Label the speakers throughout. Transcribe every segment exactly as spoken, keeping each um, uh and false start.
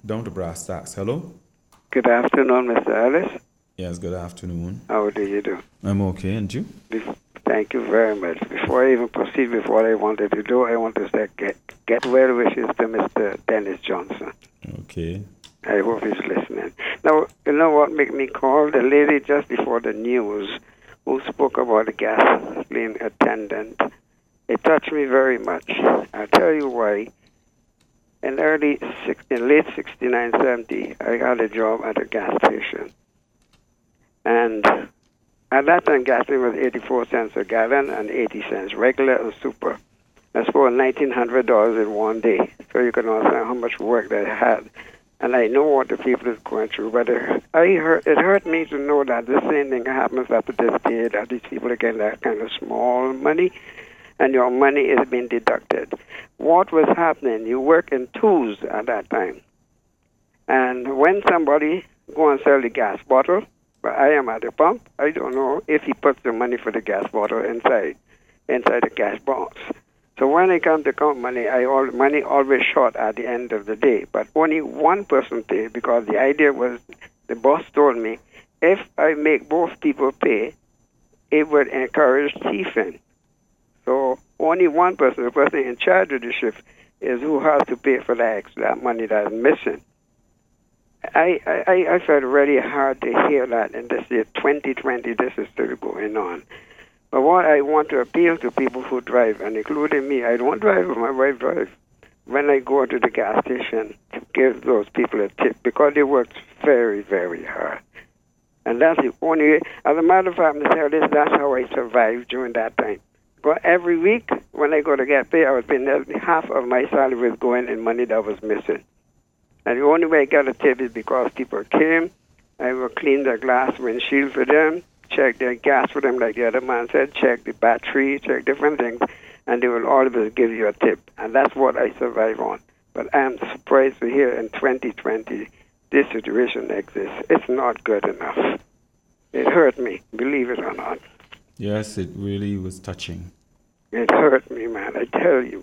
Speaker 1: Down to brass tacks. Hello?
Speaker 2: Good afternoon, Mister Ellis.
Speaker 1: Yes, good afternoon.
Speaker 2: How do you do?
Speaker 1: I'm okay, and you?
Speaker 2: Bef- Thank you very much. Before I even proceed with what I wanted to do, I want to say get, get well wishes to Mister Dennis Johnson.
Speaker 1: Okay.
Speaker 2: I hope he's listening. Now, you know what made me call? The lady just before the news who spoke about the gasoline attendant. It touched me very much. I'll tell you why. In early, in late sixty-nine, seventy, I had a job at a gas station. And at that time, gasoline was eighty-four cents a gallon and eighty cents, regular or super. That's for nineteen hundred dollars in one day. So you can understand how much work that I had. And I know what the people is going through. But it, I hurt, it hurt me to know that the same thing happens after this day, that these people are getting that kind of small money, and your money is being deducted. What was happening? You work in twos at that time. And when somebody go and sell the gas bottle, but I am at the pump, I don't know if he puts the money for the gas bottle inside, inside the gas box. So when I come to count money, I all money always short at the end of the day. But only one person paid, because the idea was, the boss told me, if I make both people pay, it would encourage thieving. So only one person, the person in charge of the shift, is who has to pay for that extra that money that is missing. I, I, I felt really hard to hear that in this year, twenty twenty, this is still going on. But what I want to appeal to people who drive, and including me, I don't drive, but my wife drives, when I go to the gas station, to give those people a tip, because they work very, very hard. And that's the only, as a matter of fact, Mister Ellis, that's how I survived during that time. But every week, when I go to get paid, I was paying half of my salary was going in money that was missing. And the only way I got a tip is because people came, I will clean the glass windshield for them, check their gas for them, like the other man said, check the battery, check different things, and they will always give you a tip. And that's what I survive on. But I am surprised to hear in twenty twenty this situation exists. It's not good enough. It hurt me, believe it or not.
Speaker 1: Yes, it really was touching.
Speaker 2: It hurt me, man, I tell you.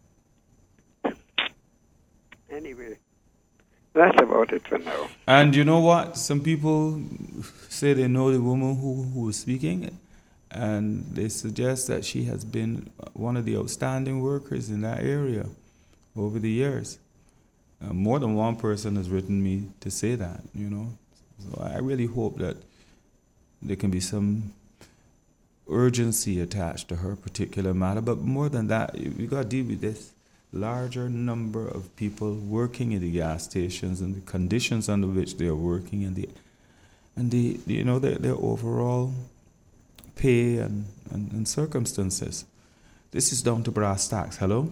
Speaker 2: Anyway, that's about it for now.
Speaker 1: And you know what? Some people say they know the woman who, who was speaking, and they suggest that she has been one of the outstanding workers in that area over the years. Uh, more than one person has written me to say that, you know. So I really hope that there can be some urgency attached to her particular matter. But more than that, we got to deal with this larger number of people working in the gas stations and the conditions under which they are working, and the and the you know their, their overall pay and, and, and circumstances. This is down to brass tacks. Hello?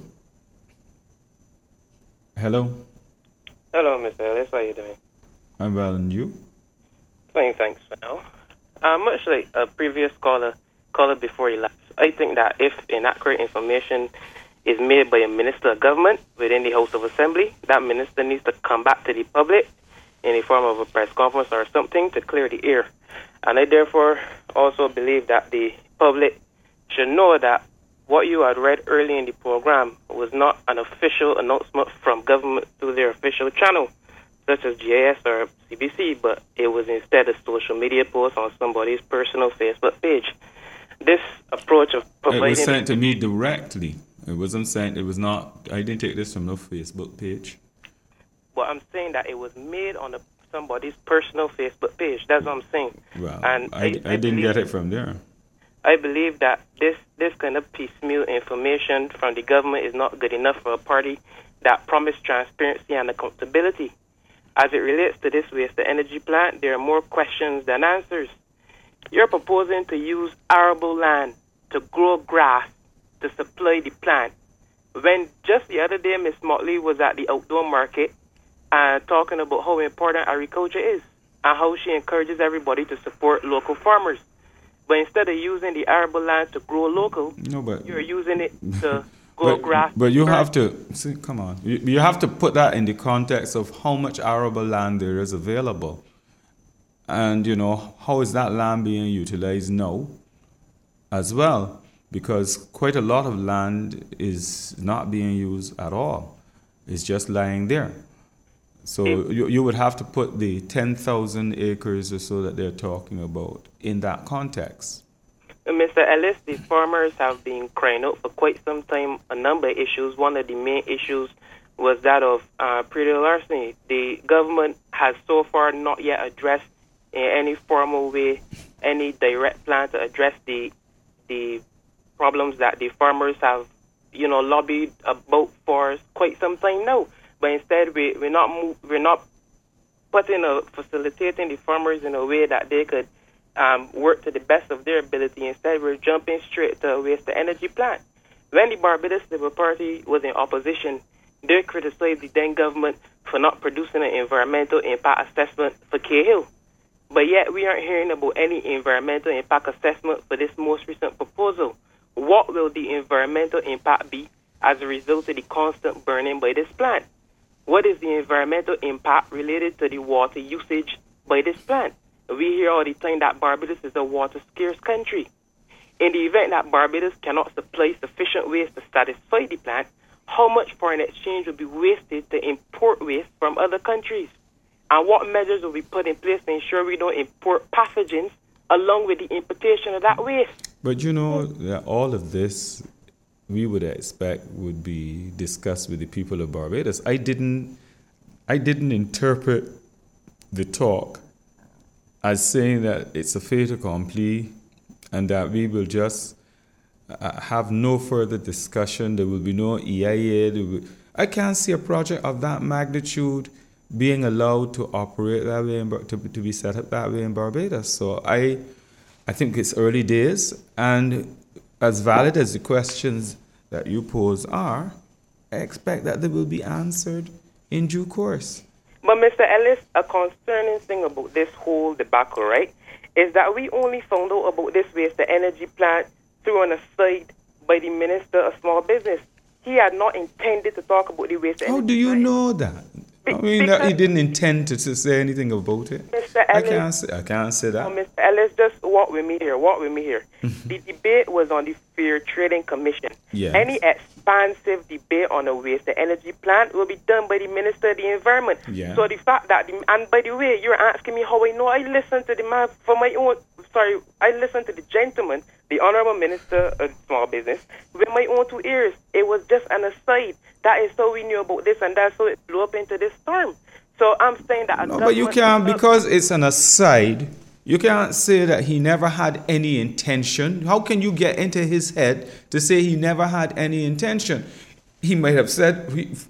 Speaker 1: Hello?
Speaker 3: Hello, Mister Ellis. How are you doing?
Speaker 1: I'm well, and you?
Speaker 3: Fine, thanks for now. Uh, much like a previous caller, caller before he left, I think that if inaccurate information is made by a minister of government within the House of Assembly, that minister needs to come back to the public in the form of a press conference or something to clear the air. And I therefore also believe that the public should know that what you had read early in the program was not an official announcement from government through their official channel, such as G I S or C B C, but it was instead a social media post on somebody's personal Facebook page. This approach of providing...
Speaker 1: It was sent to me directly. It wasn't sent, it was not, I didn't take this from no Facebook page.
Speaker 3: Well, I'm saying that it was made on a, somebody's personal Facebook page. That's what I'm saying.
Speaker 1: Well,
Speaker 3: and
Speaker 1: I, I, I didn't get it from there.
Speaker 3: I believe that this, this kind of piecemeal information from the government is not good enough for a party that promised transparency and accountability. As it relates to this waste-to-energy plant, there are more questions than answers. You're proposing to use arable land to grow grass to supply the plant. When just the other day, Miss Motley was at the outdoor market uh, talking about how important agriculture is and how she encourages everybody to support local farmers. But instead of using the arable land to grow local,
Speaker 1: no, but,
Speaker 3: you're using it to grow
Speaker 1: but,
Speaker 3: grass.
Speaker 1: But you have to, see, come on, you, you have to put that in the context of how much arable land there is available. And, you know, how is that land being utilized now as well? Because quite a lot of land is not being used at all. It's just lying there. So
Speaker 3: If-
Speaker 1: you, you would have to put the ten thousand acres or so that they're talking about in that context.
Speaker 3: Uh, Mister Ellis, the farmers have been crying out for quite some time a number of issues. One of the main issues was that of uh, predator larceny. The government has so far not yet addressed in any formal way any direct plan to address the the problems that the farmers have, you know, lobbied about for quite some time now. But instead, we we're not move, we're not putting a facilitating the farmers in a way that they could um, work to the best of their ability. Instead, we're jumping straight to a waste energy plant. When the Barbados Labour Party was in opposition, they criticized the then government for not producing an environmental impact assessment for Cahill. But yet, we aren't hearing about any environmental impact assessment for this most recent proposal. What will the environmental impact be as a result of the constant burning by this plant? What is the environmental impact related to the water usage by this plant? We hear all the time that Barbados is a water-scarce country. In the event that Barbados cannot supply sufficient waste to satisfy the plant, how much foreign exchange will be wasted to import waste from other countries? And what measures will be put in place to ensure we don't import pathogens along with the importation of that waste?
Speaker 1: But you know, that all of this we would expect would be discussed with the people of Barbados. I didn't, I didn't interpret the talk as saying that it's a fait accompli and that we will just uh, have no further discussion. There will be no E I A. There will, I can't see a project of that magnitude being allowed to operate that way, in, to, to be set up that way in Barbados. So I, I think it's early days, and as valid as the questions that you pose are, I expect that they will be answered in due course.
Speaker 3: But Mister Ellis, a concerning thing about this whole debacle, right, is that we only found out about this waste energy plant through an aside by the Minister of Small Business. He had not intended to talk about the waste energy
Speaker 1: How do you
Speaker 3: plant.
Speaker 1: know that? I mean, that he didn't intend to, to say anything about it.
Speaker 3: Mister
Speaker 1: I
Speaker 3: Ellis,
Speaker 1: can't say, I can't say that.
Speaker 3: Oh, Mister Ellis, just walk with me here, walk with me here. The debate was on the Fair Trading Commission.
Speaker 1: Yes.
Speaker 3: Any expansive debate on a waste energy plant will be done by the Minister of the Environment.
Speaker 1: Yeah.
Speaker 3: So the fact that, the, and by the way, you're asking me how I know, I listened to the man for my own, sorry, I listened to the gentleman, the Honorable Minister of Small Business, with my own two ears. It was just an aside. That is how we knew about this, and that's how it blew up into this storm. So I'm saying that...
Speaker 1: No, but you can't, because it's an aside, you can't say that he never had any intention. How can you get into his head to say he never had any intention? He might have said,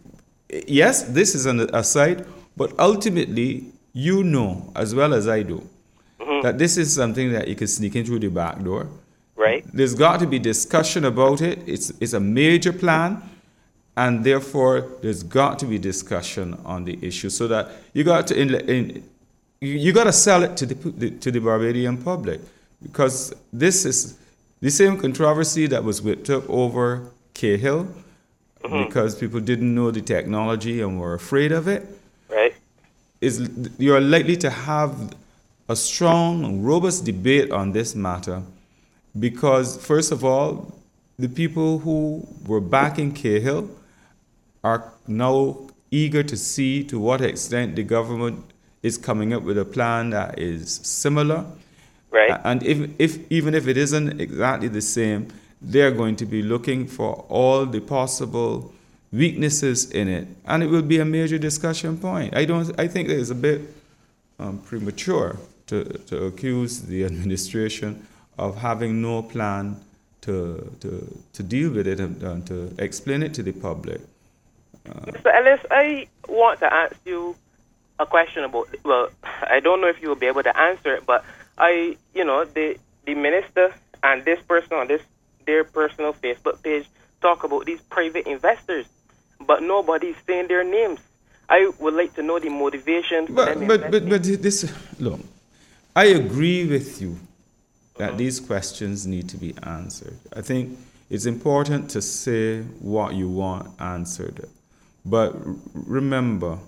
Speaker 1: yes, this is an aside, but ultimately, you know, as well as I do, mm-hmm. that this is something that you can sneak in through the back door.
Speaker 3: Right.
Speaker 1: There's got to be discussion about it. It's, it's a major plan. And therefore, there's got to be discussion on the issue, so that you got to in, in, you got to sell it to the to the Barbadian public, because this is the same controversy that was whipped up over Cahill, mm-hmm. because people didn't know the technology and were afraid of it.
Speaker 3: Right.
Speaker 1: Is you're likely to have a strong, robust debate on this matter, because first of all, the people who were backing Cahill are now eager to see to what extent the government is coming up with a plan that is similar.
Speaker 3: Right.
Speaker 1: And if, if even if it isn't exactly the same, they're going to be looking for all the possible weaknesses in it. And it will be a major discussion point. I don't I think it's a bit um, premature to, to accuse the administration of having no plan to to, to deal with it and, and to explain it to the public.
Speaker 3: Mister Ellis, I want to ask you a question about, well, I don't know if you will be able to answer it, but I, you know, the the minister and this person on this their personal Facebook page talk about these private investors, but nobody's saying their names. I would like to know the motivation for
Speaker 1: but,
Speaker 3: them
Speaker 1: but, but,
Speaker 3: investing.
Speaker 1: but this, look, I agree with you that uh-huh. these questions need to be answered. I think it's important to say what you want answered. But remember,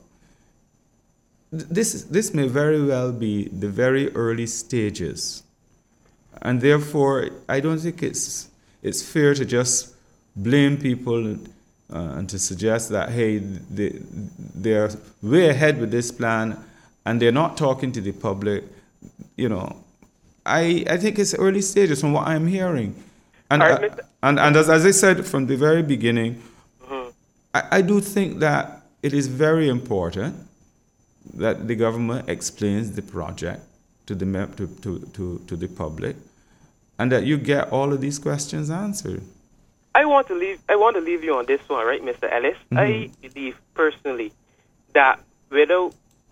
Speaker 1: this this may very well be the very early stages, and therefore I don't think it's it's fair to just blame people uh, and to suggest that, hey, they, they're way ahead with this plan and they're not talking to the public, you know, I, I think it's early stages from what I'm hearing. And,
Speaker 3: All right,
Speaker 1: uh, and, and as, as I said from the very beginning,
Speaker 3: Mm-hmm.
Speaker 1: I, I do think that it is very important that the government explains the project to the mem- to, to, to, to the public, and that you get all of these questions answered.
Speaker 3: I want to leave. I want to leave you on this one, right, Mister Ellis.
Speaker 1: Mm-hmm.
Speaker 3: I believe personally that without,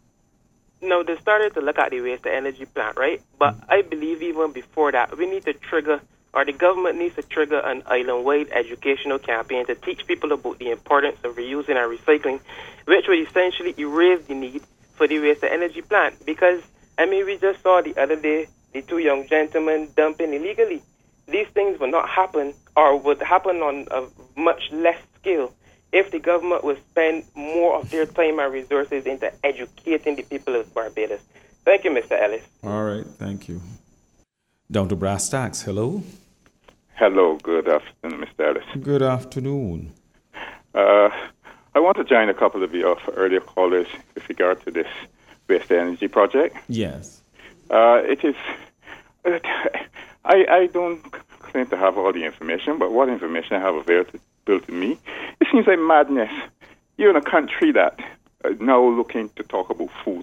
Speaker 3: now they started to look at the waste to energy plant, right? But mm-hmm. I believe even before that, we need to trigger, or the government needs to trigger an island-wide educational campaign to teach people about the importance of reusing and recycling, which would essentially erase the need for the waste to energy plant. Because I mean, we just saw the other day the two young gentlemen dumping illegally. These things would not happen, or would happen on a much less scale, if the government would spend more of their time and resources into educating the people of Barbados. Thank you, Mister Ellis.
Speaker 1: All right, thank you. Down to brass tacks. Hello.
Speaker 4: Hello, good afternoon, Mister Ellis.
Speaker 1: Good afternoon.
Speaker 4: Uh, I want to join a couple of your earlier callers with regard to this waste energy project.
Speaker 1: Yes.
Speaker 4: Uh, it is. Uh, I, I don't claim to have all the information, but what information I have available to me, it seems like madness. You're in a country that uh, now looking to talk about food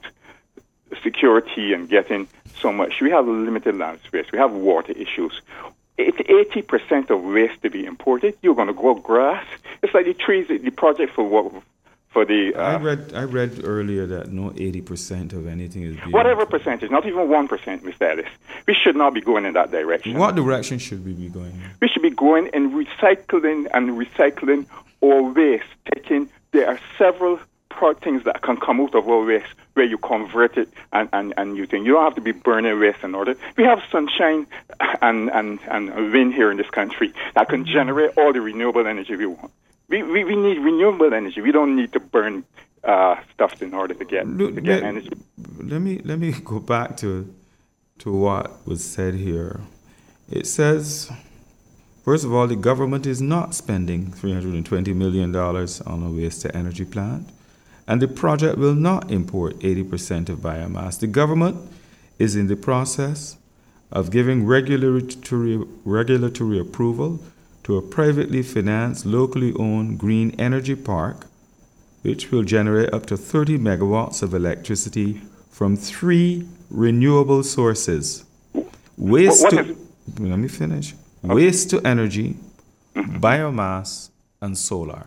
Speaker 4: security and getting so much. We have limited land space. We have water issues. It's eighty percent of waste to be imported. You're going to grow grass. It's like the trees, the project for what. For the, uh,
Speaker 1: I read I read earlier that no eighty percent of anything is being...
Speaker 4: Whatever percentage, not even one percent, Mister Ellis. We should not be going in that direction.
Speaker 1: What direction should we be going in?
Speaker 4: We should be going in recycling and recycling our waste. Taking, there are several pro- things that can come out of our waste where you convert it and, and, and you think you don't have to be burning waste in order. We have sunshine and, and, and wind here in this country that can generate all the renewable energy we want. We, we we need renewable energy. We don't need to burn uh, stuff in order to get
Speaker 1: Look,
Speaker 4: to get
Speaker 1: let,
Speaker 4: energy.
Speaker 1: Let me let me go back to to what was said here. It says, first of all, the government is not spending three hundred twenty million dollars on a waste to energy plant, and the project will not import eighty percent of biomass. The government is in the process of giving regulatory regulatory approval to a privately financed, locally owned green energy park, which will generate up to thirty megawatts of electricity from three renewable sources. Waste
Speaker 4: what, what
Speaker 1: to,
Speaker 4: is,
Speaker 1: let me finish.
Speaker 4: Okay.
Speaker 1: Waste to energy, mm-hmm. biomass, and solar.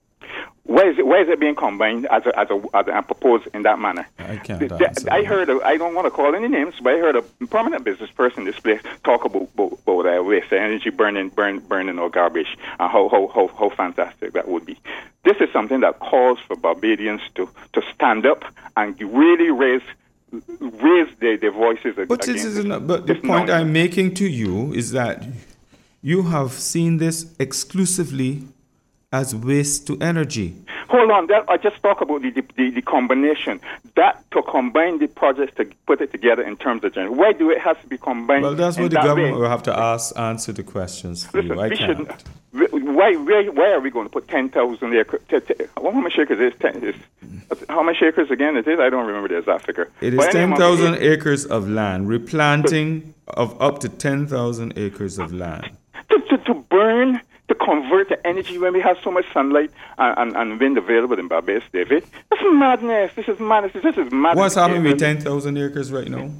Speaker 4: Where is it, where is it being combined as a, as a, as a, and proposed in that manner?
Speaker 1: I can't
Speaker 4: the, the,
Speaker 1: answer
Speaker 4: I
Speaker 1: that.
Speaker 4: heard, a, I don't want to call any names, but I heard a prominent business person in this place talk about, about, about uh, waste energy burning, burn, burning our garbage, and how, how, how, how fantastic that would be. This is something that calls for Barbadians to, to stand up and really raise raise their, their voices against
Speaker 1: But, this is not, but the
Speaker 4: this
Speaker 1: point
Speaker 4: nonsense.
Speaker 1: I'm making to you is that you have seen this exclusively as waste to energy.
Speaker 4: Hold on, that, I just talk about the, the, the combination. That to combine the projects to put it together in terms of general. Why do it have to be combined?
Speaker 1: Well, that's
Speaker 4: in
Speaker 1: what the
Speaker 4: that
Speaker 1: government
Speaker 4: way?
Speaker 1: will have to ask, answer the questions for
Speaker 4: Listen,
Speaker 1: you. I
Speaker 4: we
Speaker 1: can't.
Speaker 4: shouldn't. Why, why, why are we going to put ten thousand acres? T- t- how many acres is ten? Is, how many acres again it is? I don't remember the exact figure.
Speaker 1: It is
Speaker 4: But
Speaker 1: ten
Speaker 4: anyway,
Speaker 1: thousand
Speaker 4: it-
Speaker 1: acres of land, replanting of up to ten thousand acres of land.
Speaker 4: To, to, to burn, to convert to energy when we have so much sunlight and, and, and wind available in Barbados, David. This is madness. This is madness. This is madness.
Speaker 1: What's happening with ten thousand acres right now?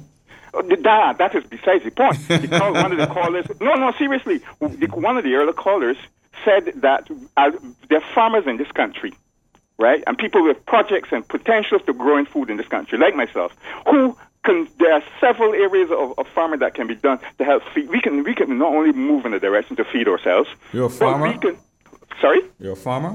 Speaker 4: That, that is besides the point. Because one of the callers, no, no, seriously, the, one of the earlier callers said that uh, there are farmers in this country, right, and people with projects and potentials to growing food in this country, like myself, who can, there are several areas of, of farming that can be done to help feed. We can, we can not only move in a direction to feed ourselves.
Speaker 1: You're a
Speaker 4: but
Speaker 1: farmer?
Speaker 4: we can, sorry?
Speaker 1: You're a farmer?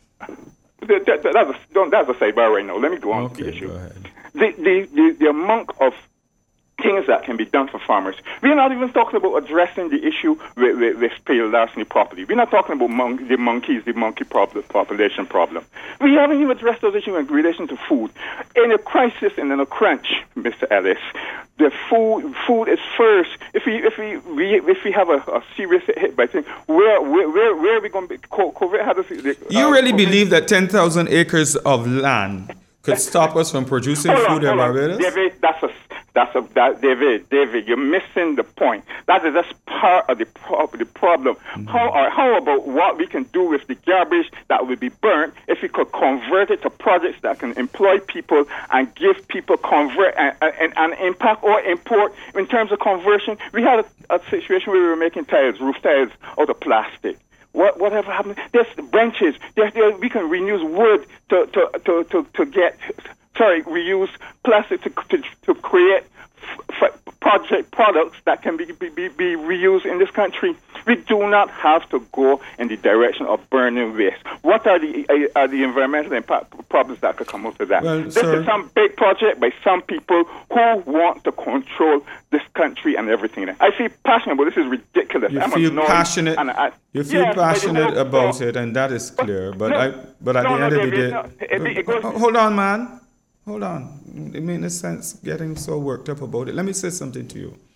Speaker 4: That, that, that's, a, don't, that's a sidebar right now. Let me go on
Speaker 1: Okay,
Speaker 4: to the issue.
Speaker 1: go ahead.
Speaker 4: The, the, the, the amount of things that can be done for farmers. We're not even talking about addressing the issue with, with, with pale larceny property. We're not talking about mon- the monkeys, the monkey problem, population problem. We haven't even addressed those issues in relation to food. In a crisis and in a crunch, Mister Ellis, the food food is first. If we if we, we if we have a, a serious hit by things, where where where, where are we going to be? COVID had us. Uh,
Speaker 1: You really
Speaker 4: COVID.
Speaker 1: believe that ten thousand acres of land could stop us from producing
Speaker 4: Hold
Speaker 1: food
Speaker 4: on,
Speaker 1: in
Speaker 4: hold on.
Speaker 1: Barbados?
Speaker 4: David, that's a that's a that, David David, you're missing the point. That is just part of the pro- the problem. Mm-hmm. How or how about what we can do with the garbage that will be burnt if we could convert it to projects that can employ people and give people convert and, and, and impact or import in terms of conversion? We had a, a situation where we were making tiles, roof tiles out of plastic. What whatever happened? There's branches. There, there, we can reuse wood to to, to, to, to get sorry reuse plastic to to, to create f- f- project products that can be, be be be reused in this country. We do not have to go in the direction of burning waste. What are the uh, are the environmental impact problems that could come out of that?
Speaker 1: Well,
Speaker 4: this
Speaker 1: sir,
Speaker 4: is some big project by some people who want to control this country and everything. I feel passionate, but this is ridiculous.
Speaker 1: You
Speaker 4: I'm
Speaker 1: feel
Speaker 4: annoyed
Speaker 1: passionate.
Speaker 4: and I,
Speaker 1: You feel
Speaker 4: yeah,
Speaker 1: passionate
Speaker 4: but
Speaker 1: about
Speaker 4: no,
Speaker 1: it, and that is clear. But
Speaker 4: no,
Speaker 1: I, but at
Speaker 4: no,
Speaker 1: the
Speaker 4: no,
Speaker 1: end of the
Speaker 4: David,
Speaker 1: day,
Speaker 4: no, it- it goes-
Speaker 1: Ho- hold on, man, hold on. It makes no sense getting so worked up about it. Let me say something to you.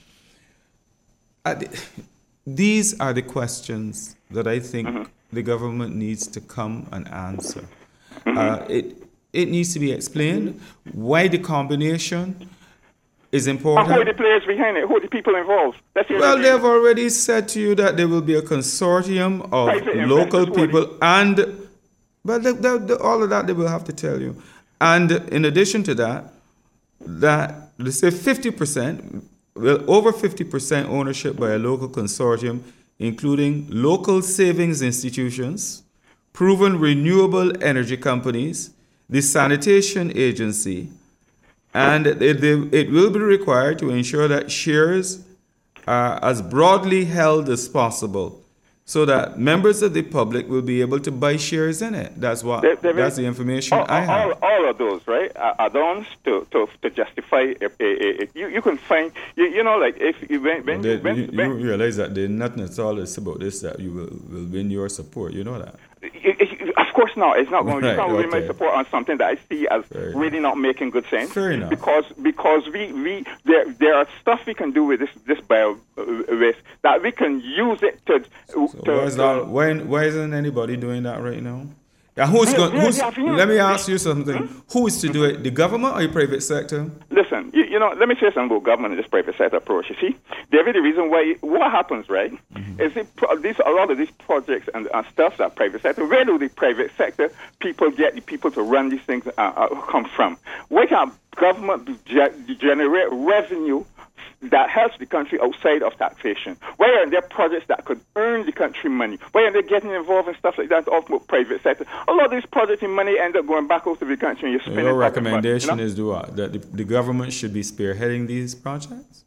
Speaker 1: At the- these are the questions that I think
Speaker 4: Mm-hmm.
Speaker 1: the government needs to come and answer. Uh, it it needs to be explained why the combination is
Speaker 4: And
Speaker 1: important.
Speaker 4: who are the players behind it? Who are the people involved? That's the
Speaker 1: Well,
Speaker 4: other
Speaker 1: they've
Speaker 4: thing.
Speaker 1: already said to you that there will be a consortium of
Speaker 4: Private
Speaker 1: local
Speaker 4: investors,
Speaker 1: people, and but the, the, the, all of that they will have to tell you. And in addition to that, that they say fifty percent, well, over fifty percent ownership by a local consortium, including local savings institutions, proven renewable energy companies, the sanitation agency, and it, it will be required to ensure that shares are as broadly held as possible so that members of the public will be able to buy shares in it. That's what,
Speaker 4: There- there
Speaker 1: that's
Speaker 4: is-
Speaker 1: the information
Speaker 4: all,
Speaker 1: I have.
Speaker 4: all, all of those, right, are add-ons to, to, to justify a, a, a, a- you, you can find, you, you know, like if you, when, when,
Speaker 1: They-
Speaker 4: when,
Speaker 1: you, you
Speaker 4: when
Speaker 1: realize that there's nothing at all is about this that you will, will win your support. You know that.
Speaker 4: it, it, of course not. It's not going
Speaker 1: Right,
Speaker 4: to can't win my
Speaker 1: okay.
Speaker 4: support on something that I see as
Speaker 1: Fair
Speaker 4: really not making good sense.
Speaker 1: Fair enough.
Speaker 4: Because because we, we there there are stuff we can do with this this bio uh, waste that we can use it to.
Speaker 1: So
Speaker 4: to,
Speaker 1: why, is
Speaker 4: to
Speaker 1: that, why, why isn't anybody doing that right now? Yeah, who's
Speaker 4: Yeah,
Speaker 1: going?
Speaker 4: yeah,
Speaker 1: Who's,
Speaker 4: yeah, yeah.
Speaker 1: let me ask you something. Who is to do it? The government or the private sector?
Speaker 4: Listen, you, you know, let me say something about government and this private sector approach. You see, David, the reason why what happens, right,
Speaker 1: Mm-hmm.
Speaker 4: is it, pro- these a lot of these projects and, and stuff that private sector. Where do the private sector people get the people to run these things uh, uh, come from? Where can government ge- generate revenue that helps the country outside of taxation? Why are there projects that could earn the country money? Why are they getting involved in stuff like that of private sector? A lot of these projects in money end up going back out to the country and you're spending
Speaker 1: Your
Speaker 4: public money,
Speaker 1: recommendation
Speaker 4: you know?
Speaker 1: is do what? That the, the government should be spearheading these projects?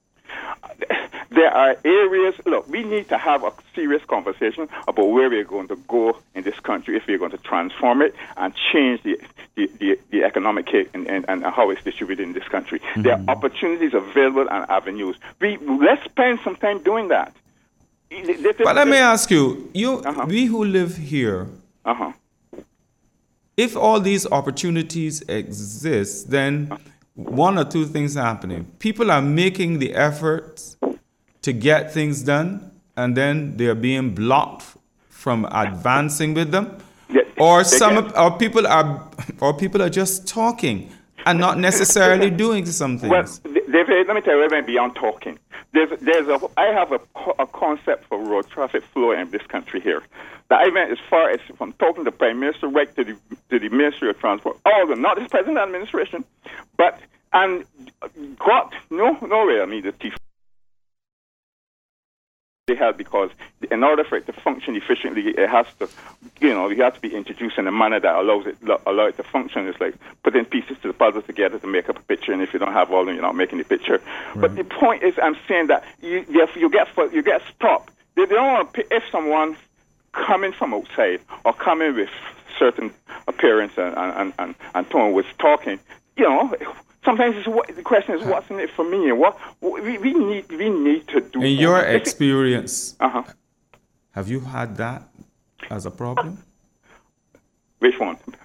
Speaker 4: There are areas, look, we need to have a serious conversation about where we're going to go in this country if we're going to transform it and change the the, the, the economic cake and, and, and how it's distributed in this country. Mm-hmm. There are opportunities available and avenues. We Let's spend some time doing that.
Speaker 1: But let me ask you, you
Speaker 4: Uh-huh.
Speaker 1: we who live here,
Speaker 4: Uh-huh.
Speaker 1: if all these opportunities exist, then one or two things are happening. People are making the efforts to get things done, and then they are being blocked from advancing with them.
Speaker 4: Yeah,
Speaker 1: Or
Speaker 4: they
Speaker 1: some,
Speaker 4: can.
Speaker 1: or people are, or people are just talking and not necessarily doing some
Speaker 4: Well,
Speaker 1: things.
Speaker 4: David, let me tell you, we went beyond talking. There's, there's a, I have a, co- a concept for road traffic flow in this country here. That I went as far as from talking to the Prime Minister right to the, to the Ministry of Transport, all of them, not this present administration, but, and got no, nowhere, I mean, the chief they have, because in order for it to function efficiently, it has to, you know, you have to be introduced in a manner that allows it allow it to function. It's like putting pieces to the puzzle together to make up a picture, and if you don't have all of them, you're not making the picture. Right. But the point is, I'm saying that you you, you get you get stopped. They, they don't want to pay, if someone coming from outside or coming with certain appearance and and and, and tone was talking, you know. Sometimes it's what, the question is, what's in it for me? And what we, we need we need to do.
Speaker 1: In your experience,
Speaker 4: uh-huh.
Speaker 1: have you had that as a problem?
Speaker 4: Which one?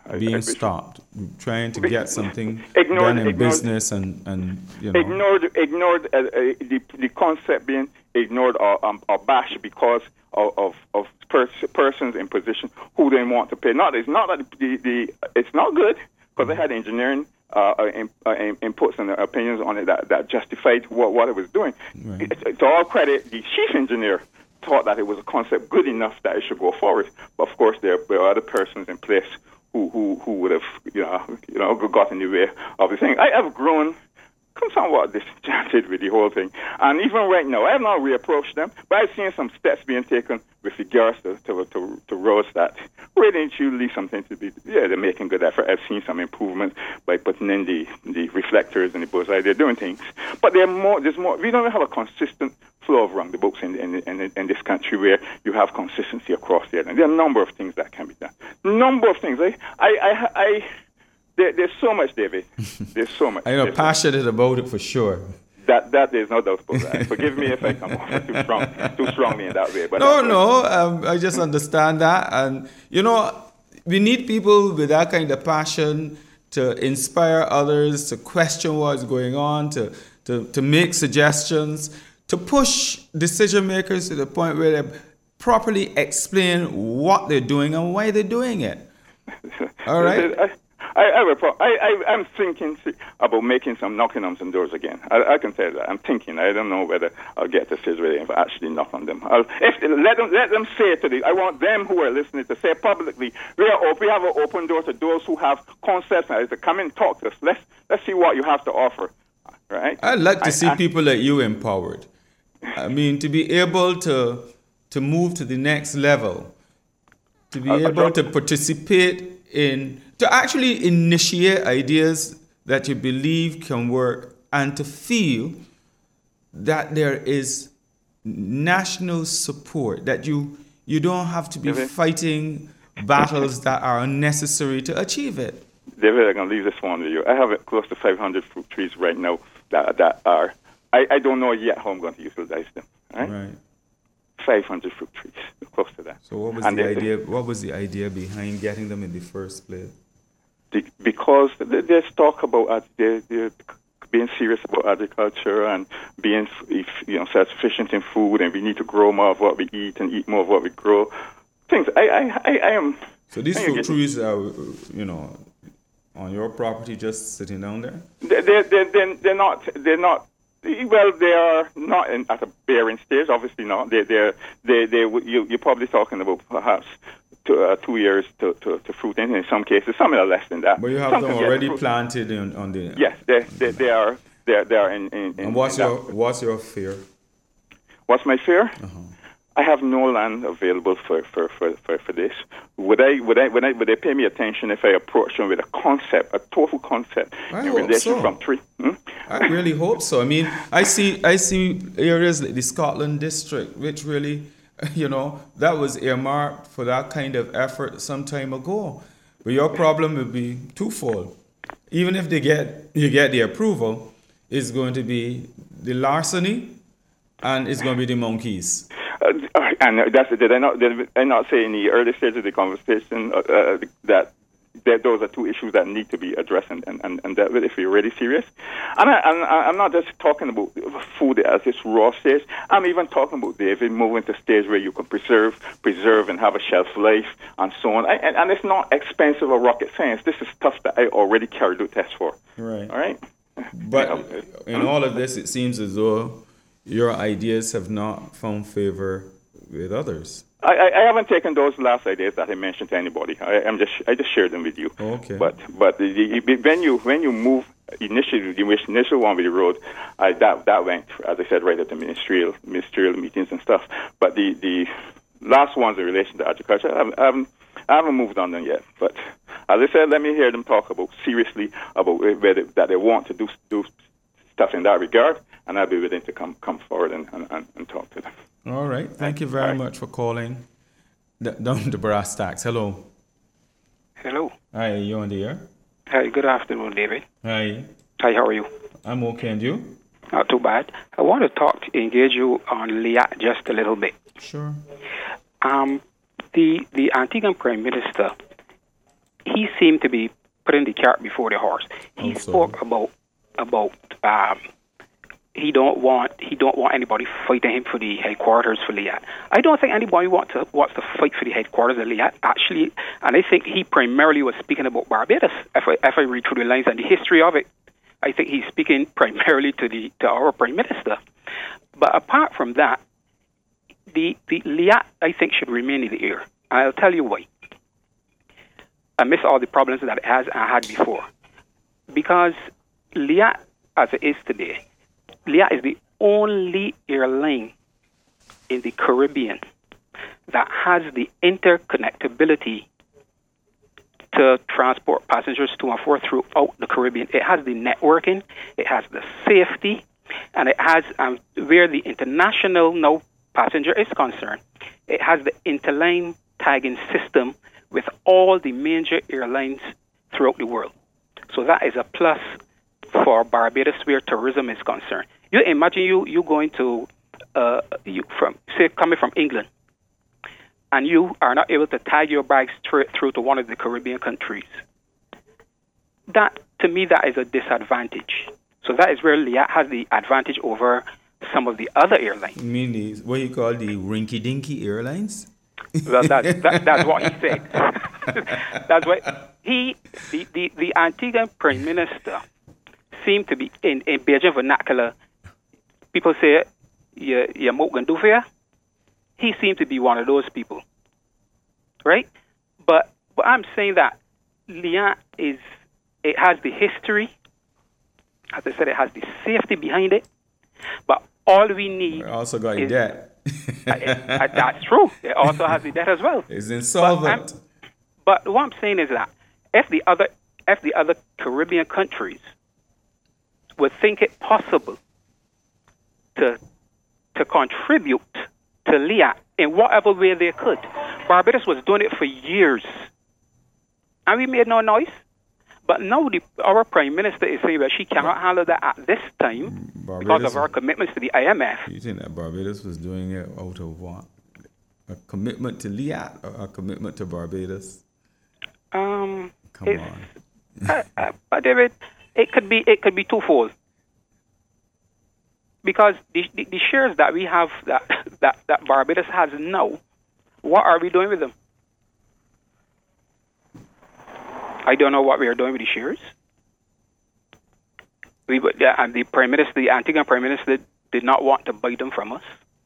Speaker 4: I,
Speaker 1: being
Speaker 4: I,
Speaker 1: stopped, trying to get something
Speaker 4: ignored,
Speaker 1: done in
Speaker 4: ignored,
Speaker 1: business and, and you know.
Speaker 4: Ignored, ignored uh, uh, the, the concept being ignored or, um, or bashed because of, of, of pers- persons in position who didn't want to pay. Not, it's not that the, the it's not good because they had engineering uh, in, uh, inputs and opinions on it that, that justified what, what it was doing.
Speaker 1: Right.
Speaker 4: It's, it's all credit the chief engineer thought that it was a concept good enough that it should go forward. But of course, there, there are other persons in place who, who, who would have, you know, you know, got in the way of the thing. I have grown somewhat disenchanted with the whole thing. And even right now, I have not reapproached them, but I've seen some steps being taken with regards to, to, to, to roads that really usually something to be, yeah, they're making good effort. I've seen some improvement by putting in the, the reflectors and the bullseye. They're doing things. But there are more, there's more, we don't have a consistent flow of roundabouts in, in, in, in this country where you have consistency across the island. There are a number of things that can be done. Number of things. I, I, I, I there, there's so much, David. There's so much.
Speaker 1: I'm passionate about it for sure.
Speaker 4: That that there's no doubt about that. Forgive me if I come off too strong, too strongly in that way. But
Speaker 1: no, no, um, I just understand that, and you know, we need people with that kind of passion to inspire others, to question what's going on, to to to make suggestions, to push decision makers to the point where they properly explain what they're doing and why they're doing it. All right.
Speaker 4: I, I, I, have a pro- I, I, I'm thinking about making some, knocking on some doors again. I, I can tell you that. I'm thinking. I don't know whether I'll get to stage where they actually knock on them. I'll, if let them, let them say to the. I want them who are listening to say publicly, we are open, we have an open door to those who have concepts and to come and talk to us. Let's let's see what you have to offer. Right?
Speaker 1: I'd like to
Speaker 4: I,
Speaker 1: see
Speaker 4: I,
Speaker 1: people like you empowered. I mean, to be able to to move to the next level, to be uh, able to participate in, to actually initiate ideas that you believe can work, and to feel that there is national support, that you you don't have to be
Speaker 4: David?
Speaker 1: fighting battles that are unnecessary to achieve it.
Speaker 4: David, I'm going to leave this one with you. I have close to five hundred fruit trees right now that that are, I, I don't know yet how I'm going to utilize them. Right? Right. five hundred fruit trees, close to that.
Speaker 1: So what was
Speaker 4: and
Speaker 1: the
Speaker 4: they,
Speaker 1: idea? What was the idea behind getting them in the first place?
Speaker 4: The, because there's talk about uh, they're, they're being serious about agriculture and being, you know, self-sufficient in food, and we need to grow more of what we eat and eat more of what we grow. Things. I, I, I, I am.
Speaker 1: So these
Speaker 4: I
Speaker 1: fruit trees are, you know, on your property, just sitting down there.
Speaker 4: They're, they're, they're, they're not. They're not. Well, they are not in, at a bearing stage. Obviously not. They, they're, they, they. You, you're probably talking about perhaps two, uh, two years to, to, to fruit. In, in some cases, some are less than that.
Speaker 1: But you have
Speaker 4: some
Speaker 1: them already planted in, on the.
Speaker 4: Yes, they, they, they are. They, they are in. in, in
Speaker 1: and what's
Speaker 4: in
Speaker 1: your
Speaker 4: that.
Speaker 1: what's your fear?
Speaker 4: What's my fear?
Speaker 1: Uh-huh.
Speaker 4: I have no land available for, for, for, for, for this. Would I would I would I would they pay me attention if I approach them with a concept, a total concept
Speaker 1: I
Speaker 4: in
Speaker 1: hope
Speaker 4: relation
Speaker 1: so.
Speaker 4: from tree? Hmm?
Speaker 1: I really hope so. I mean, I see I see areas like the Scotland district, which really, you know, that was earmarked for that kind of effort some time ago. But your problem would be twofold. Even if they get you get the approval, it's going to be the larceny, and it's going to be the monkeys.
Speaker 4: Uh, and that's did I not did I not say in the early stage of the conversation uh, uh, that that those are two issues that need to be addressed and and, and dealt with if we're really serious. And I, and I'm not just talking about food as its raw stage. I'm even talking about David moving to a stage where you can preserve, preserve, and have a shelf life and so on. I, and, and it's not expensive or rocket science. This is stuff that I already carried out tests for.
Speaker 1: Right.
Speaker 4: All right.
Speaker 1: But in all of this, it seems as though your ideas have not found favor with others.
Speaker 4: I, I haven't taken those last ideas that I mentioned to anybody. I, I'm just I just shared them with you.
Speaker 1: Okay.
Speaker 4: But but the, the, when you when you move initially the initial one with the road, I, that that went, as I said, right at the ministerial ministerial meetings and stuff. But the, the last ones in relation to agriculture, I haven't, I haven't I haven't moved on them yet. But as I said, let me hear them talk about seriously about whether that they want to do do stuff in that regard, and I'll be willing to come come forward and, and, and talk to them.
Speaker 1: All right. Thank you very
Speaker 4: right.
Speaker 1: much for calling. D- down to brass tacks. Hello.
Speaker 5: Hello.
Speaker 1: Hi, you on the air?
Speaker 5: Hi, good afternoon, David.
Speaker 1: Hi.
Speaker 5: Hi, how are you?
Speaker 1: I'm okay, and you?
Speaker 5: Not too bad. I want to talk, engage you on L I A C just a little bit.
Speaker 1: Sure.
Speaker 5: Um, the the Antiguan Prime Minister he seemed to be putting the cart before the horse. He
Speaker 1: Also.
Speaker 5: spoke about about um, he don't want he don't want anybody fighting him for the headquarters for Liat. I don't think anybody wants to wants to fight for the headquarters of Liat actually, and I think he primarily was speaking about Barbados. If I if I read through the lines and the history of it, I think he's speaking primarily to the to our Prime Minister. But apart from that, the the Liat I think should remain in the air. And I'll tell you why. Amidst all the problems that it has and had before, because Liat, as it is today, Liat is the only airline in the Caribbean that has the interconnectability to transport passengers to and fro throughout the Caribbean. It has the networking, it has the safety, and it has, um, where the international now passenger is concerned, it has the interline tagging system with all the major airlines throughout the world. So that is a plus for Barbados where tourism is concerned. You imagine you you going to uh, you from say coming from England, and you are not able to tag your bags straight through to one of the Caribbean countries. That to me that is a disadvantage. So that is where Liat has the advantage over some of the other airlines.
Speaker 1: You mean the, what you call the rinky-dinky airlines?
Speaker 5: Well, that, that, that's what he said. That's what he, the, the, the Antiguan Prime Minister, seemed to be in, in Bajan vernacular. People say, "You you moken do for ya?" He seemed to be one of those people, right? But but I'm saying that Liat is it has the history. As I said, it has the safety behind it. But all we need
Speaker 1: We also got
Speaker 5: is,
Speaker 1: debt.
Speaker 5: uh, uh, that's true. It also has the debt as well.
Speaker 1: It's
Speaker 5: But,
Speaker 1: insolvent.
Speaker 5: I'm- but what I'm saying is that if the other if the other Caribbean countries would think it possible to to contribute to Liat in whatever way they could, Barbados was doing it for years, and we made no noise. But now the, our Prime Minister is saying that she cannot handle that at this time because
Speaker 1: Barbados-
Speaker 5: of our commitments to the I M F.
Speaker 1: You think that Barbados was doing it out of what? A commitment to Liat or a commitment to Barbados?
Speaker 5: Um,
Speaker 1: Come
Speaker 5: it's-
Speaker 1: on.
Speaker 5: uh, uh, but David, it could be it could be twofold. Because the, the, the shares that we have that, that that Barbados has now, what are we doing with them? I don't know what we are doing with the shares. We but yeah, and the Prime Minister, the Antiguan Prime Minister, did not want to buy them from us.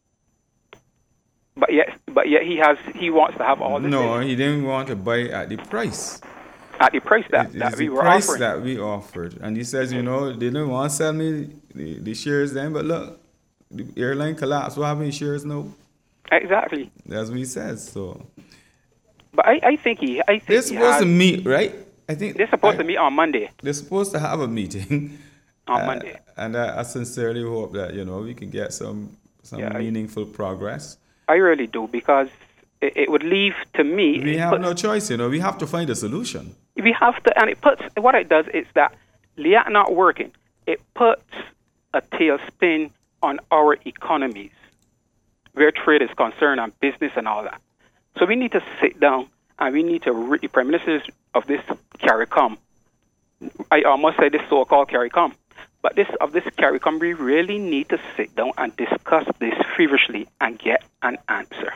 Speaker 5: But yet, but yet he has he wants to have all the
Speaker 1: No,
Speaker 5: things
Speaker 1: he didn't want to buy at the price.
Speaker 5: at the price that,
Speaker 1: It-
Speaker 5: that
Speaker 1: it's
Speaker 5: we
Speaker 1: the
Speaker 5: were
Speaker 1: price
Speaker 5: offering.
Speaker 1: that we offered. And he says, you know, they didn't want to sell me the, the shares then, but look, the airline collapsed. What happened to shares now?
Speaker 5: Exactly.
Speaker 1: That's what he says. So
Speaker 5: But I, I think he I think
Speaker 1: they're
Speaker 5: he
Speaker 1: supposed
Speaker 5: has,
Speaker 1: to meet, right? I think
Speaker 5: they're supposed
Speaker 1: I-
Speaker 5: to meet on Monday.
Speaker 1: They're supposed to have a meeting
Speaker 5: On
Speaker 1: Uh,
Speaker 5: Monday.
Speaker 1: and I, I sincerely hope that you know we can get some some
Speaker 5: Yeah, I-
Speaker 1: meaningful progress.
Speaker 5: I really do, because it, it would leave to me.
Speaker 1: We
Speaker 5: it
Speaker 1: have
Speaker 5: puts-
Speaker 1: no choice, you know. We have to find a solution.
Speaker 5: We have to, and it puts what it does is that Liat not working. It puts a tailspin on our economies, where trade is concerned and business and all that. So we need to sit down and we need to. Re- the prime ministers of this CARICOM, I almost say this so-called CARICOM, but this of this CARICOM, we really need to sit down and discuss this feverishly and get an answer.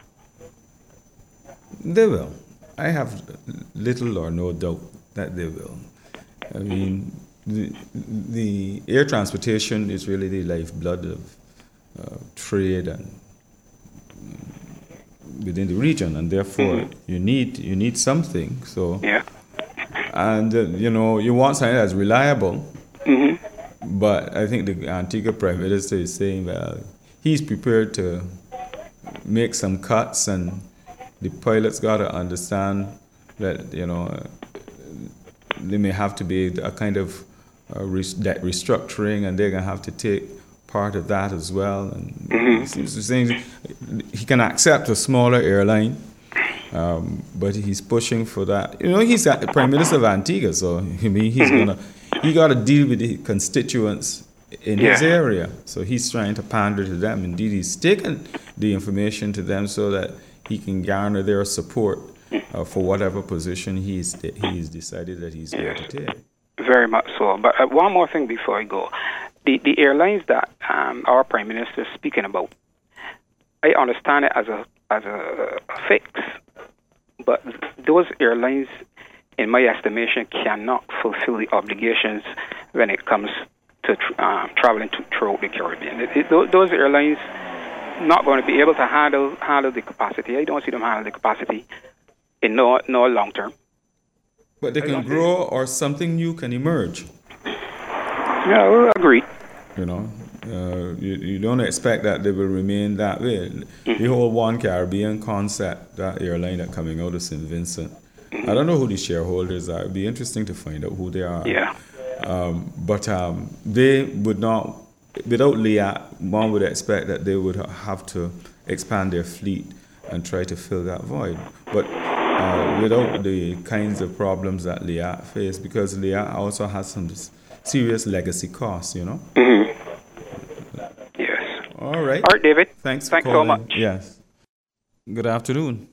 Speaker 1: They will. I have little or no doubt that they will. I mean, the, the air transportation is really the lifeblood of uh, trade and within the region, and therefore
Speaker 5: Mhm.
Speaker 1: you need you need something. So,
Speaker 5: Yeah.
Speaker 1: and uh, you know, you want something that's reliable.
Speaker 5: hmm
Speaker 1: But I think the Antigua Prime Minister is saying that he's prepared to make some cuts, and the pilots got to understand that, you know, they may have to be a kind of uh, res- debt restructuring, and they're going to have to take part of that as well. And he seems to saying he can accept a smaller airline, um, but he's pushing for that. You know, he's the Prime Minister of Antigua, so I mean, he's gonna he got to deal with the constituents in his
Speaker 5: Yeah.
Speaker 1: area. So he's trying to pander to them. Indeed, he's taken the information to them so that he can garner their support uh, for whatever position he's he's decided that he's going to take.
Speaker 5: Very much so. But uh, one more thing before I go. The, the airlines that um, our Prime Minister is speaking about, I understand it as a as a, a fix, but those airlines, in my estimation, cannot fulfill the obligations when it comes to tr- um, traveling to, throughout the Caribbean. It, it, those airlines not going to be able to handle handle the capacity. I don't see them handle the capacity in no no long term.
Speaker 1: But they can grow, or something new can emerge.
Speaker 5: Yeah, I agree.
Speaker 1: You know, uh, you, you don't expect that they will remain that way. Mm-hmm. The whole One Caribbean concept, that airline that coming out of Saint Vincent, mm-hmm. I don't know who the shareholders are. It'd be interesting to find out who they are.
Speaker 5: Yeah.
Speaker 1: Um, but um, they would not, without L I A T, one would expect that they would have to expand their fleet and try to fill that void. But uh, without the kinds of problems that L I A T face, because L I A T also has some serious legacy costs, you know?
Speaker 5: Mm-hmm. Yes.
Speaker 1: All right.
Speaker 5: All right, David.
Speaker 1: Thanks for
Speaker 5: Thanks
Speaker 1: calling.
Speaker 5: so much.
Speaker 1: Yes. Good afternoon.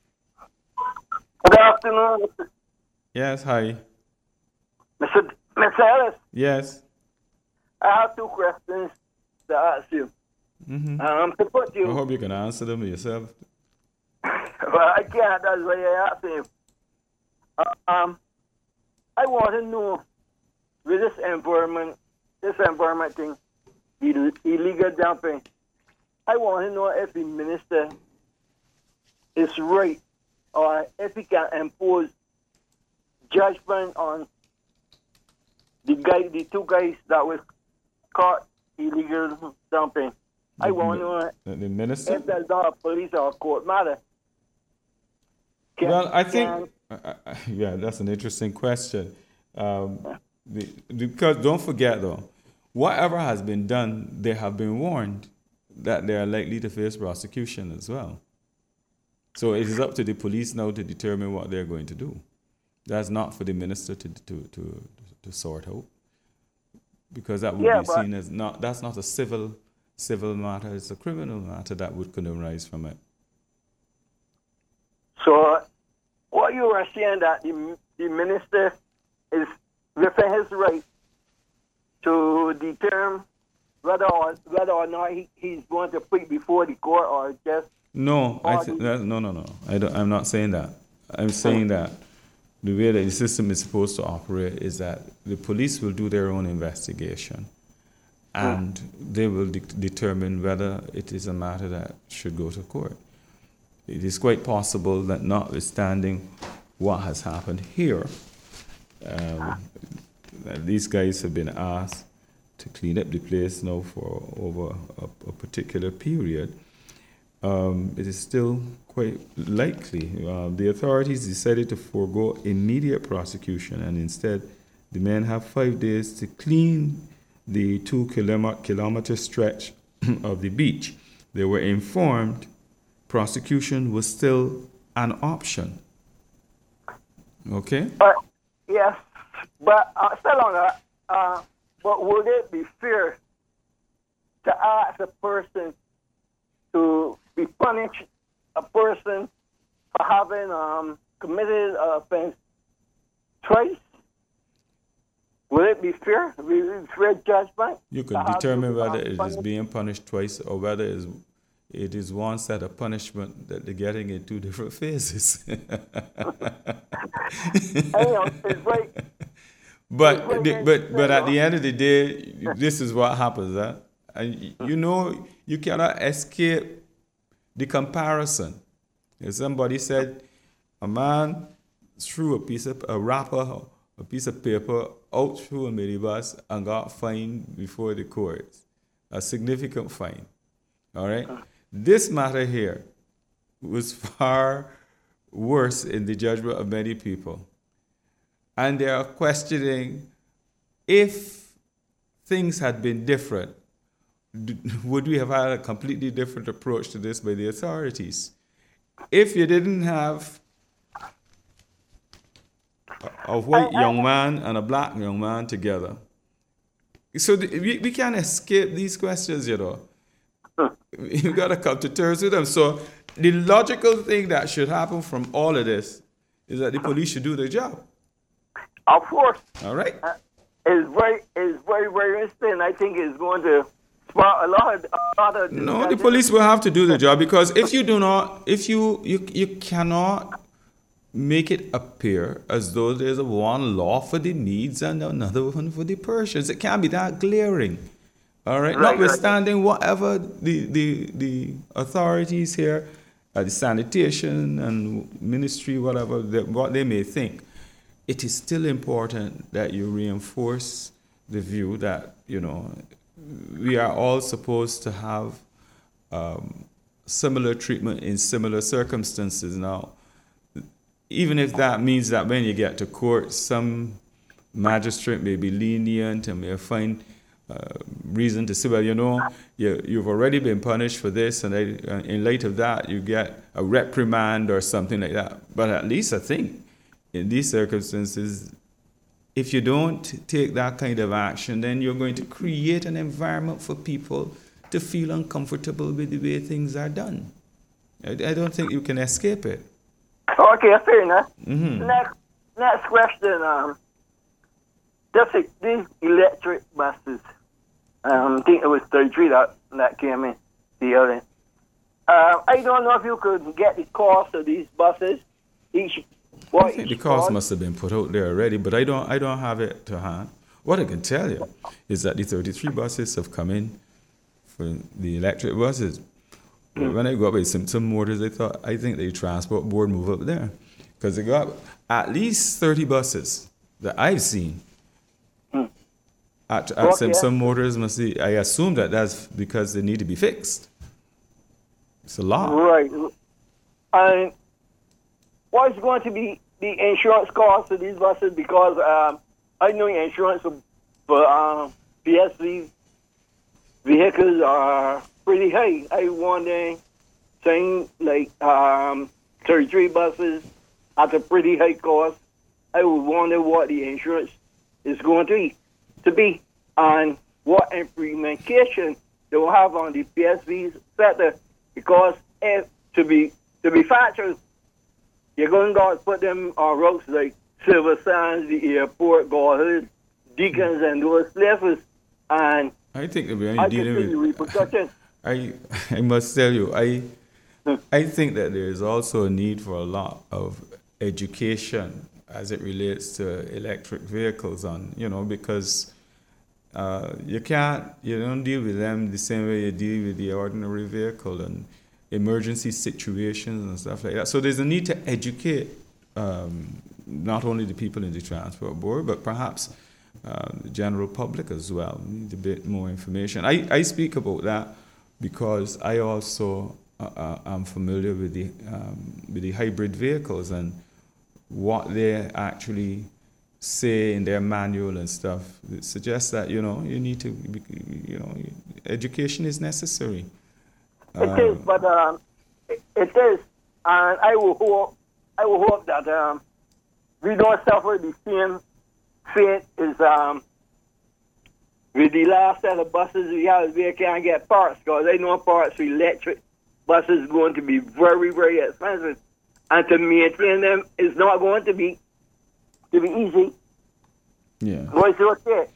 Speaker 6: Good afternoon.
Speaker 1: Yes, hi.
Speaker 6: Mister Mister Ellis,
Speaker 1: Yes.
Speaker 6: I have two questions to ask you.
Speaker 1: Mm-hmm.
Speaker 6: Um, to put you,
Speaker 1: I hope you can answer them yourself.
Speaker 6: but I can't, that's why I asked you. Uh, um, I want to know, with this environment, this environment thing, Ill- illegal dumping, I want to know if the minister is right, or if he can impose judgment on the guy, the two guys that was caught illegal dumping. I
Speaker 1: The
Speaker 6: want to
Speaker 1: mi-
Speaker 6: know
Speaker 1: The, the minister?
Speaker 6: if that's not a police or a court matter. Can-
Speaker 1: Well, I think,
Speaker 6: can-
Speaker 1: uh, uh, yeah, that's an interesting question. Um, the, because don't forget, though, whatever has been done, they have been warned that they are likely to face prosecution as well. So it is up to the police now to determine what they're going to do. That's not for the minister to to to, to sort out, because that would
Speaker 6: Yeah,
Speaker 1: be
Speaker 6: but-
Speaker 1: seen as not. That's not a civil civil matter. It's a criminal matter that would could arise from it.
Speaker 6: So, what you were saying that the, the minister is within his right to determine whether or, whether or not he, he's going to put before the court or just.
Speaker 1: No, I
Speaker 6: Or
Speaker 1: th-
Speaker 6: the-
Speaker 1: that, no, no, no. I don't, I'm not saying that. I'm saying that the way that the system is supposed to operate is that the police will do their own investigation, and they will de- determine whether it is a matter that should go to court. It is quite possible that, notwithstanding what has happened here, um, that these guys have been asked to clean up the place now for over a, a particular period. Um, it is still quite likely. Uh, the authorities decided to forego immediate prosecution and instead the men have five days to clean the two kilom- kilometer stretch of the beach. They were informed prosecution was still an option. Okay?
Speaker 6: But, yes, but uh, still on that, uh, but would it be fair to ask a person to be punished, a person for having um, committed an offense twice? Would it be fair? Would it be fair judgment?
Speaker 1: You could
Speaker 6: to have
Speaker 1: determine
Speaker 6: to, um,
Speaker 1: whether it is
Speaker 6: punish-
Speaker 1: being punished twice or whether it is, it is one set of punishment that they're getting in two different phases.
Speaker 6: Anyhow, it's like,
Speaker 1: But the, but but at the end of the day, this is what happens, huh? And you know you cannot escape the comparison. If somebody said a man threw a piece of a wrapper, a piece of paper out through a minibus and got fined before the courts, a significant fine. All right, this matter here was far worse in the judgment of many people. And they are questioning if things had been different, d- would we have had a completely different approach to this by the authorities? If you didn't have a, a white young man and a black young man together, so the, we, we can't escape these questions, you know. You've got to come to terms with them. So the logical thing that should happen from all of this is that the police should do their job.
Speaker 6: Of course.
Speaker 1: All right?
Speaker 6: Uh, it's very, it's very, very interesting. I think it's going to spark a lot of, a lot of
Speaker 1: No, the police will have to do the job, because if you do not, if you, you, you cannot make it appear as though there's a one law for the Medes and another one for the Persians. It can't be that glaring. All right?
Speaker 6: Right,
Speaker 1: Notwithstanding right. whatever the, the, the authorities here, uh, the sanitation and ministry, whatever, they, what they may think, it is still important that you reinforce the view that, you know, we are all supposed to have um, similar treatment in similar circumstances. Now, even if that means that when you get to court, some magistrate may be lenient and may find uh, reason to say, well, you know, you, you've already been punished for this, and I, uh, in light of that, you get a reprimand or something like that. But at least I think in these circumstances, if you don't take that kind of action, then you're going to create an environment for people to feel uncomfortable with the way things are done. I, I don't think you can escape it.
Speaker 6: Okay, fair enough.
Speaker 1: Mm-hmm.
Speaker 6: Next, next question. Um, just these electric buses. Um, I think it was thirty-three that that came in the other. Uh, I don't know if you could get the cost of these buses. Each, what
Speaker 1: I think
Speaker 6: each
Speaker 1: the cost
Speaker 6: cost.
Speaker 1: must have been put out there already, but I don't. I don't have it to hand. What I can tell you is that the thirty-three buses have come in for the electric buses. Mm. When I go up with Simpson Motors, I thought I think the transport board move up there, because they got at least thirty buses that I've seen mm. at, at
Speaker 6: okay.
Speaker 1: Simpson Motors. Must be, I assume that that's because they need to be fixed. It's a lot,
Speaker 6: right? And what's going to be the insurance cost of these buses? Because um, I know insurance for um, P S V vehicles are pretty high. I wonder, saying like um, thirty-three buses at a pretty high cost, I would wonder what the insurance is going to be, to be and what implementation they will have on the P S V sector. Because if to be to be factual, you're going to put them on routes like Silver Sands, the airport, Galway, Deacons, and those places, and
Speaker 1: I think they'll be only
Speaker 6: I
Speaker 1: dealing
Speaker 6: can see the
Speaker 1: with.
Speaker 6: repercussions.
Speaker 1: I I must tell you, I I think that there is also a need for a lot of education as it relates to electric vehicles, on you know because uh, you can't you don't deal with them the same way you deal with the ordinary vehicle and emergency situations and stuff like that. So there's a need to educate um, not only the people in the transport board, but perhaps uh, the general public as well. We need a bit more information. I, I speak about that because I also uh, uh, am familiar with the um, with the hybrid vehicles and what they actually say in their manual and stuff. It suggests that you know you need to be, you know education is necessary.
Speaker 6: It um, is, but um, it, it is, and I will hope I will hope that um, we don't suffer the same fate as um, with the last set of buses we have. We can't get parts because I know parts for electric buses is going to be very, very expensive, and to maintain them is not going to be to be easy.
Speaker 1: Yeah.
Speaker 6: What's your take?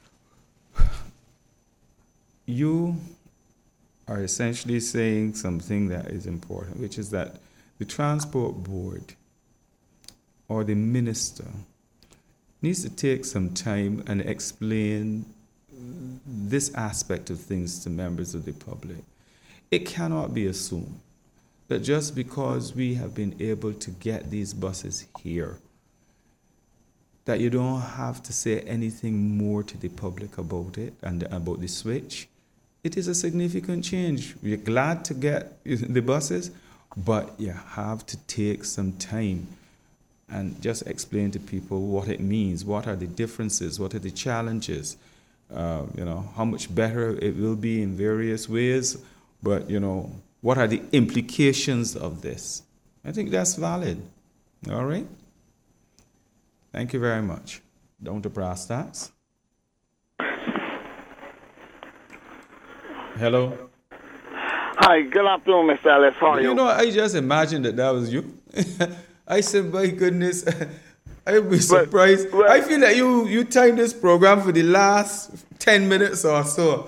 Speaker 1: You are essentially saying something that is important, which is that the transport board or the minister needs to take some time and explain this aspect of things to members of the public. It cannot be assumed that just because we have been able to get these buses here, that you don't have to say anything more to the public about it and about the switch. It is a significant change. We're glad to get the buses, but you have to take some time and just explain to people what it means, what are the differences, what are the challenges, uh, you know, how much better it will be in various ways, but, you know, what are the implications of this? I think that's valid. All right? Thank you very much. Down to brass tacks. Hello.
Speaker 7: Hi, good afternoon, Mister Ellis. How are you?
Speaker 1: You know, I just imagined that that was you. I said, my goodness, I'd be surprised.
Speaker 7: But, but,
Speaker 1: I feel like you, you timed this program for the last ten minutes or so.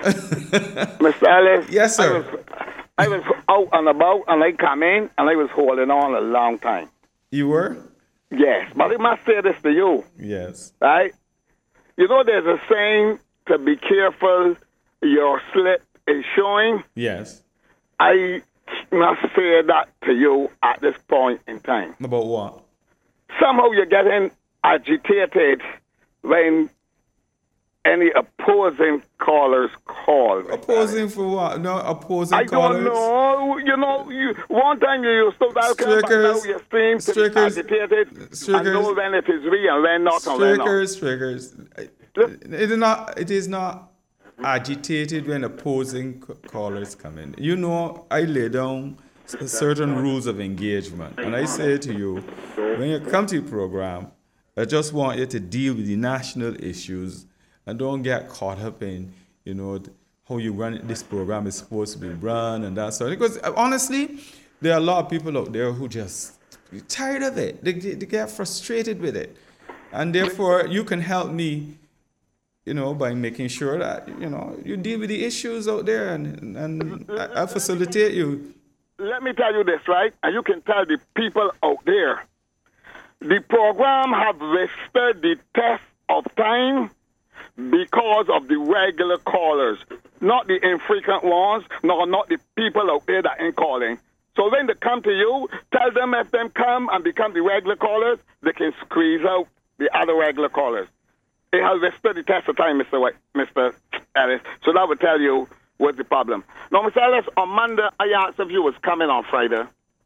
Speaker 7: Mister Ellis?
Speaker 1: Yes, sir.
Speaker 7: I was, I was out and about, and I come in, and I was holding on a long time.
Speaker 1: You were?
Speaker 7: Yes, but I must say this to you.
Speaker 1: Yes.
Speaker 7: Right? You know, there's a saying to be careful your slip is showing.
Speaker 1: Yes.
Speaker 7: I must say that to you at this point in time.
Speaker 1: About what?
Speaker 7: Somehow you're getting agitated when any opposing callers call.
Speaker 1: Opposing for what? No, opposing
Speaker 7: I
Speaker 1: callers?
Speaker 7: don't know. You know, you, one time you used to welcome, but now you seem to be agitated and know when it is real and when not.
Speaker 1: Strikers, strikers. It is not, it is not agitated when opposing callers come in. You know, I lay down certain rules of engagement. And I say to you, when you come to the program, I just want you to deal with the national issues and don't get caught up in, you know, how you run it, this program is supposed to be run and that sort of thing. Because honestly, there are a lot of people out there who just are tired of it. They, they get frustrated with it. And therefore, you can help me, you know, by making sure that, you know, you deal with the issues out there and, and I, I facilitate you.
Speaker 7: Let me tell you this, right? And you can tell the people out there, the program have withstood the test of time because of the regular callers, not the infrequent ones, nor not the people out there that ain't calling. So when they come to you, tell them if them come and become the regular callers, they can squeeze out the other regular callers. It has withstood the test of time, Mister White, Mister Ellis. So that would tell you what's the problem. Now, Mister Ellis, on Monday, I asked if you was coming on Friday.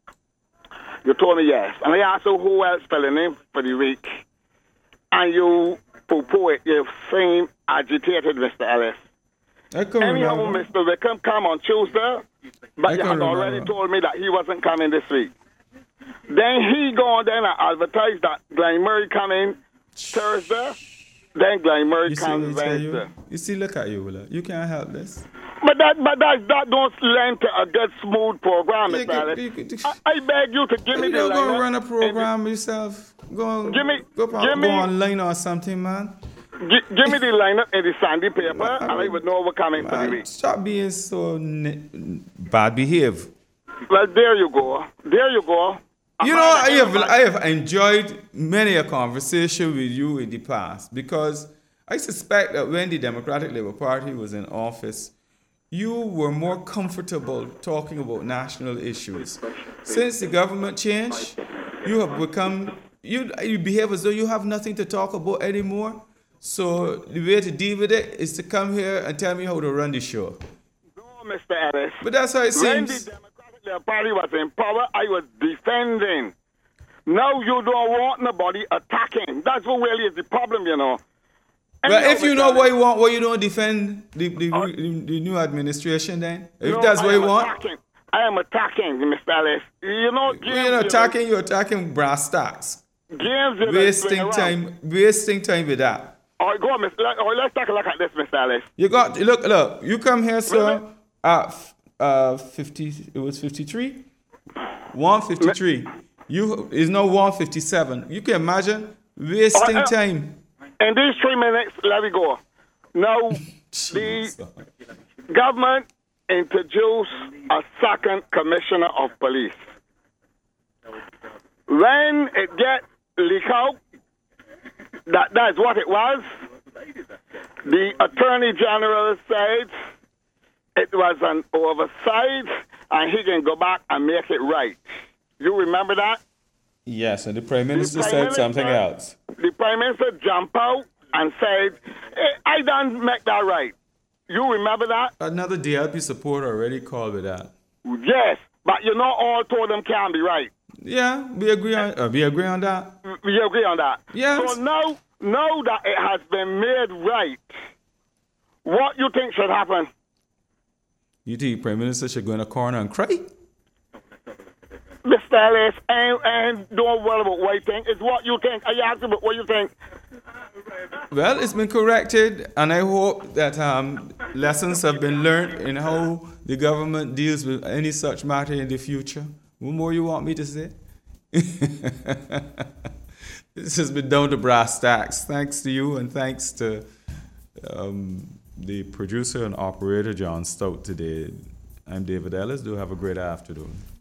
Speaker 7: You told me yes. And I asked you who else filling in for the week. And you poo-poo it. You seem agitated, Mister Ellis.
Speaker 1: I can
Speaker 7: Anyhow,
Speaker 1: remember.
Speaker 7: Mister Wickham come on Tuesday, but
Speaker 1: I
Speaker 7: you
Speaker 1: can
Speaker 7: had already
Speaker 1: remember.
Speaker 7: told me that he wasn't coming this week. Then he go on then and advertise that Glenn Murray coming Thursday. Then Glenn Murray
Speaker 1: You see,
Speaker 7: comes
Speaker 1: what I tell you?
Speaker 7: Wednesday.
Speaker 1: You see, look at you, Willa. You can't help this.
Speaker 7: But that, but that, that don't lend to a good smooth program,
Speaker 1: You
Speaker 7: Mister
Speaker 1: could-
Speaker 7: Ellis.
Speaker 1: you could-
Speaker 7: I, I beg you to give me
Speaker 1: You
Speaker 7: the
Speaker 1: don't go
Speaker 7: lineup
Speaker 1: run a
Speaker 7: and
Speaker 1: program yourself. Go,
Speaker 7: Give me-
Speaker 1: go,
Speaker 7: give
Speaker 1: go
Speaker 7: me-
Speaker 1: online or something, man.
Speaker 7: the, gi- give me the lineup in the Sandy paper, and I would know what's coming for the
Speaker 1: Man,
Speaker 7: week.
Speaker 1: stop being so ne- bad behave.
Speaker 7: Well, there you go. There you go.
Speaker 1: You know, I have, I have enjoyed many a conversation with you in the past because I suspect that when the Democratic Labour Party was in office, you were more comfortable talking about national issues. Since the government changed, you have become, you, you behave as though you have nothing to talk about anymore. So the way to deal with it is to come here and tell me how to run the show.
Speaker 7: No, Mister Ellis.
Speaker 1: But that's how it
Speaker 7: When
Speaker 1: seems.
Speaker 7: the Democratic Labour Party was in power, I was defending. Now you don't want nobody attacking. That's what really is the problem, you know.
Speaker 1: But
Speaker 7: Anyhow,
Speaker 1: if you
Speaker 7: Mister
Speaker 1: know
Speaker 7: Ellis,
Speaker 1: what you want, why you don't defend the, the,
Speaker 7: Uh,
Speaker 1: the, the new administration then? If
Speaker 7: no,
Speaker 1: that's
Speaker 7: I
Speaker 1: what you
Speaker 7: am
Speaker 1: want,
Speaker 7: attacking. I am attacking, Mister Ellis. You know, James,
Speaker 1: you're not attacking, you're attacking brass tacks.
Speaker 7: James, you
Speaker 1: Wasting
Speaker 7: around.
Speaker 1: time, wasting time with that.
Speaker 7: All right, go on, Mister Let, all right, let's take a look at this, Mister Ellis.
Speaker 1: You got, look, look, you come here, sir,
Speaker 7: Really?
Speaker 1: at uh, fifty, it was fifty-three? one fifty-three. You, it's now one fifty-seven. You can imagine wasting
Speaker 7: Uh, uh,
Speaker 1: time.
Speaker 7: In these three minutes, let me go. Now,
Speaker 1: Jeez.
Speaker 7: the government introduced a second commissioner of police. When it get leaked out that that's what it was, the Attorney General said it was an oversight and he can go back and make it right. You remember that?
Speaker 1: Yes, and the Prime Minister
Speaker 7: Prime
Speaker 1: said
Speaker 7: Minister-
Speaker 1: something else.
Speaker 7: The Prime Minister jumped out and said, hey, I done make that right. You remember that?
Speaker 1: Another D L P supporter already called with that.
Speaker 7: Yes, but you know all two of them can be right.
Speaker 1: Yeah, we agree on, uh, we agree on that.
Speaker 7: We agree on that.
Speaker 1: Yes.
Speaker 7: So now, now that it has been made right, what you think should happen?
Speaker 1: You think Prime Minister should go in a corner and cry?
Speaker 7: Mister Ellis, and, and don't worry about what you think. It's what you think. I asked you about what you think.
Speaker 1: Well, it's been corrected, and I hope that um, lessons have been learned in how the government deals with any such matter in the future. What more you want me to say? This has been down to brass tacks. Thanks to you, and thanks to um, the producer and operator, John Stout, today. I'm David Ellis. Do have a great afternoon.